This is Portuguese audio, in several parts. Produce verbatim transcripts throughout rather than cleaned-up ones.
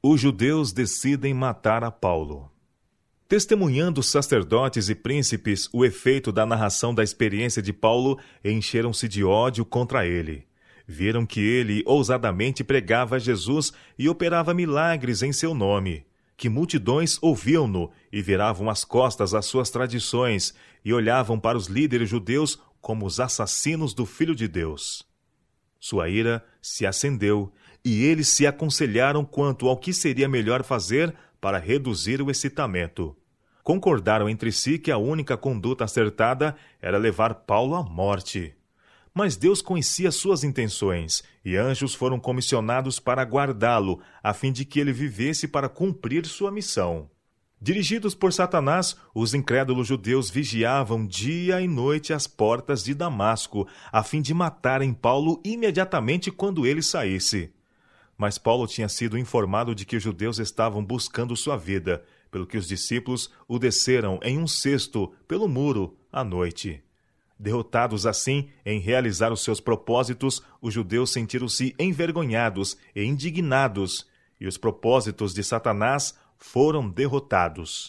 Os judeus decidem matar a Paulo. Testemunhando os sacerdotes e príncipes o efeito da narração da experiência de Paulo, encheram-se de ódio contra ele. Viram que ele ousadamente pregava Jesus e operava milagres em seu nome, que multidões ouviam-no e viravam as costas às suas tradições e olhavam para os líderes judeus como os assassinos do Filho de Deus. Sua ira se acendeu e eles se aconselharam quanto ao que seria melhor fazer para reduzir o excitamento. Concordaram entre si que a única conduta acertada era levar Paulo à morte. Mas Deus conhecia suas intenções, e anjos foram comissionados para guardá-lo, a fim de que ele vivesse para cumprir sua missão. Dirigidos por Satanás, os incrédulos judeus vigiavam dia e noite as portas de Damasco, a fim de matarem Paulo imediatamente quando ele saísse. Mas Paulo tinha sido informado de que os judeus estavam buscando sua vida, pelo que os discípulos o desceram em um cesto pelo muro à noite. Derrotados assim em realizar os seus propósitos, os judeus sentiram-se envergonhados e indignados, e os propósitos de Satanás foram derrotados.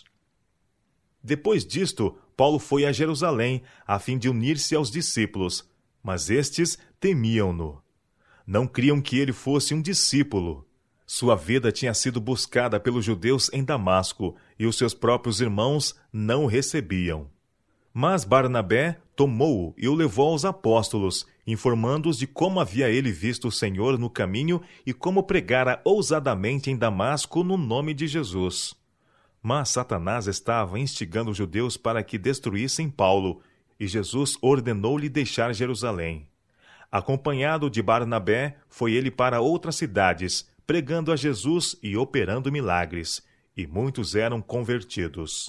Depois disto, Paulo foi a Jerusalém, a fim de unir-se aos discípulos, mas estes temiam-no. Não criam que ele fosse um discípulo. Sua vida tinha sido buscada pelos judeus em Damasco, e os seus próprios irmãos não o recebiam. Mas Barnabé tomou-o e o levou aos apóstolos, informando-os de como havia ele visto o Senhor no caminho e como pregara ousadamente em Damasco no nome de Jesus. Mas Satanás estava instigando os judeus para que destruíssem Paulo, e Jesus ordenou-lhe deixar Jerusalém. Acompanhado de Barnabé, foi ele para outras cidades, pregando a Jesus e operando milagres, e muitos eram convertidos.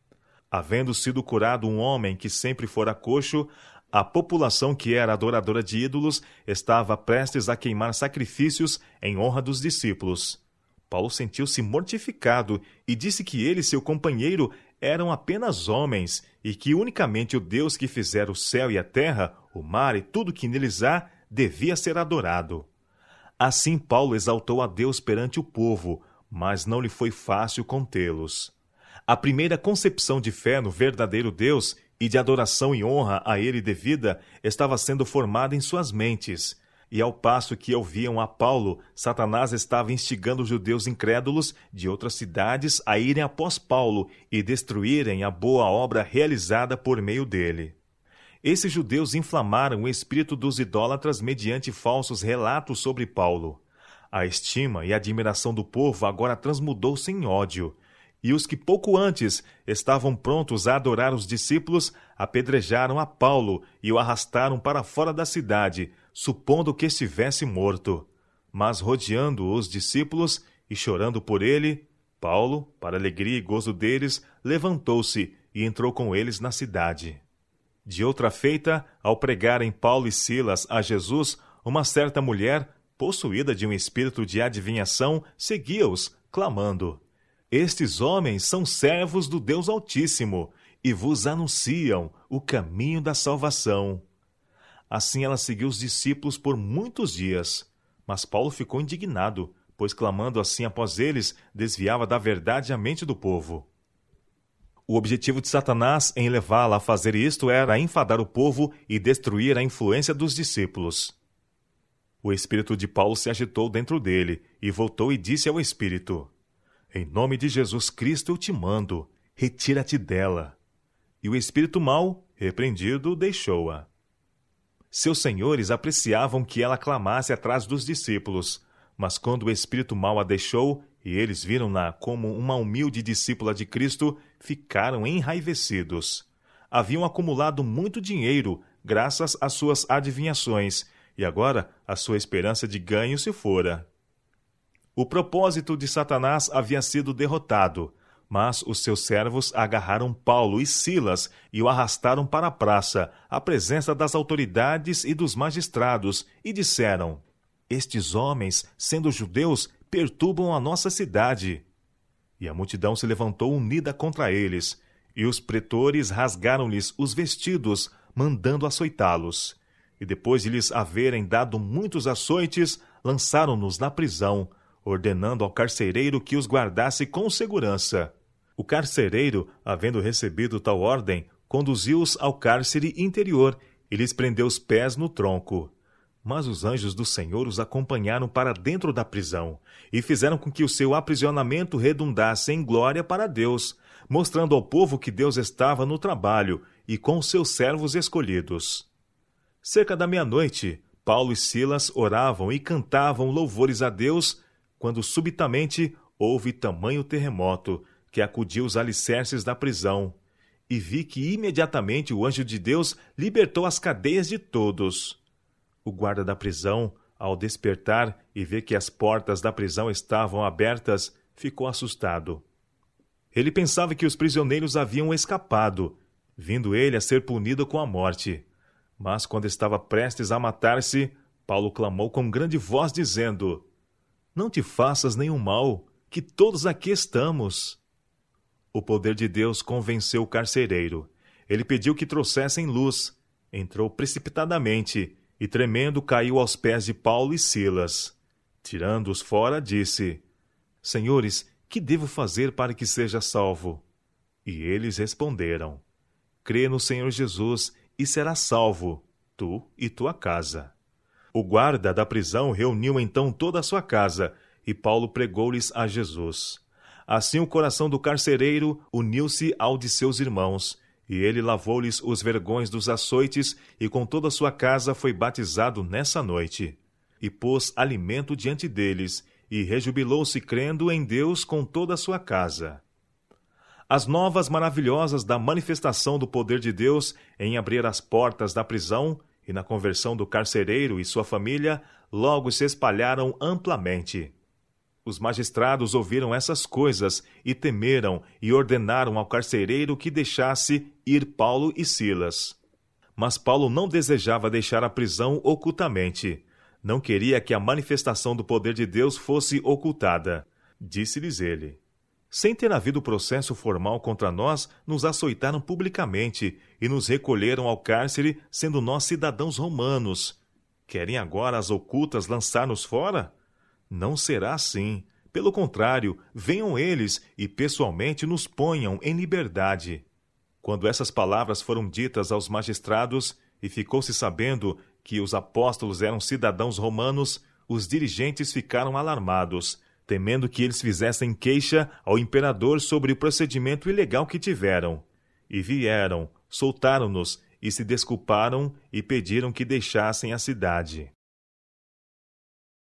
Havendo sido curado um homem que sempre fora coxo, a população que era adoradora de ídolos estava prestes a queimar sacrifícios em honra dos discípulos. Paulo sentiu-se mortificado e disse que ele e seu companheiro eram apenas homens e que unicamente o Deus que fizera o céu e a terra, o mar e tudo que neles há, devia ser adorado. Assim Paulo exaltou a Deus perante o povo, mas não lhe foi fácil contê-los. A primeira concepção de fé no verdadeiro Deus e de adoração e honra a ele devida estava sendo formada em suas mentes, e ao passo que ouviam a Paulo, Satanás estava instigando os judeus incrédulos de outras cidades a irem após Paulo e destruírem a boa obra realizada por meio dele. Esses judeus inflamaram o espírito dos idólatras mediante falsos relatos sobre Paulo. A estima e a admiração do povo agora transmudou-se em ódio, e os que pouco antes estavam prontos a adorar os discípulos apedrejaram a Paulo e o arrastaram para fora da cidade, supondo que estivesse morto. Mas rodeando os discípulos e chorando por ele, Paulo, para alegria e gozo deles, levantou-se e entrou com eles na cidade. De outra feita, ao pregarem Paulo e Silas a Jesus, uma certa mulher, possuída de um espírito de adivinhação, seguia-os, clamando: Estes homens são servos do Deus Altíssimo, e vos anunciam o caminho da salvação. Assim ela seguiu os discípulos por muitos dias. Mas Paulo ficou indignado, pois clamando assim após eles, desviava da verdade a mente do povo. O objetivo de Satanás em levá-la a fazer isto era enfadar o povo e destruir a influência dos discípulos. O espírito de Paulo se agitou dentro dele, e voltou e disse ao espírito: Em nome de Jesus Cristo eu te mando, retira-te dela. E o espírito mau, repreendido, deixou-a. Seus senhores apreciavam que ela clamasse atrás dos discípulos, mas quando o espírito mau a deixou, e eles viram-na como uma humilde discípula de Cristo, ficaram enraivecidos. Haviam acumulado muito dinheiro, graças às suas adivinhações, e agora a sua esperança de ganho se fora. O propósito de Satanás havia sido derrotado, mas os seus servos agarraram Paulo e Silas e o arrastaram para a praça, à presença das autoridades e dos magistrados, e disseram: Estes homens, sendo judeus, perturbam a nossa cidade. E a multidão se levantou unida contra eles, e os pretores rasgaram-lhes os vestidos, mandando açoitá-los. E depois de lhes haverem dado muitos açoites, lançaram-nos na prisão, ordenando ao carcereiro que os guardasse com segurança. O carcereiro, havendo recebido tal ordem, conduziu-os ao cárcere interior e lhes prendeu os pés no tronco. Mas os anjos do Senhor os acompanharam para dentro da prisão e fizeram com que o seu aprisionamento redundasse em glória para Deus, mostrando ao povo que Deus estava no trabalho e com seus servos escolhidos. Cerca da meia-noite, Paulo e Silas oravam e cantavam louvores a Deus, quando subitamente houve tamanho terremoto que acudiu os alicerces da prisão, e vi que imediatamente o anjo de Deus libertou as cadeias de todos. O guarda da prisão, ao despertar e ver que as portas da prisão estavam abertas, ficou assustado. Ele pensava que os prisioneiros haviam escapado, vindo ele a ser punido com a morte. Mas quando estava prestes a matar-se, Paulo clamou com grande voz, dizendo: Não te faças nenhum mal, que todos aqui estamos. O poder de Deus convenceu o carcereiro. Ele pediu que trouxessem luz. Entrou precipitadamente e, tremendo, caiu aos pés de Paulo e Silas. Tirando-os fora, disse: Senhores, que devo fazer para que seja salvo? E eles responderam: Crê no Senhor Jesus e serás salvo, tu e tua casa. O guarda da prisão reuniu então toda a sua casa, e Paulo pregou-lhes a Jesus. Assim o coração do carcereiro uniu-se ao de seus irmãos, e ele lavou-lhes os vergões dos açoites, e com toda a sua casa foi batizado nessa noite. E pôs alimento diante deles, e rejubilou-se crendo em Deus com toda a sua casa. As novas maravilhosas da manifestação do poder de Deus em abrir as portas da prisão e na conversão do carcereiro e sua família logo se espalharam amplamente. Os magistrados ouviram essas coisas e temeram e ordenaram ao carcereiro que deixasse ir Paulo e Silas. Mas Paulo não desejava deixar a prisão ocultamente. Não queria que a manifestação do poder de Deus fosse ocultada. Disse-lhes ele: Sem ter havido processo formal contra nós, nos açoitaram publicamente e nos recolheram ao cárcere, sendo nós cidadãos romanos. Querem agora as ocultas lançar-nos fora? Não será assim. Pelo contrário, venham eles e pessoalmente nos ponham em liberdade. Quando essas palavras foram ditas aos magistrados, e ficou-se sabendo que os apóstolos eram cidadãos romanos, os dirigentes ficaram alarmados, temendo que eles fizessem queixa ao imperador sobre o procedimento ilegal que tiveram. E vieram, soltaram-nos e se desculparam e pediram que deixassem a cidade.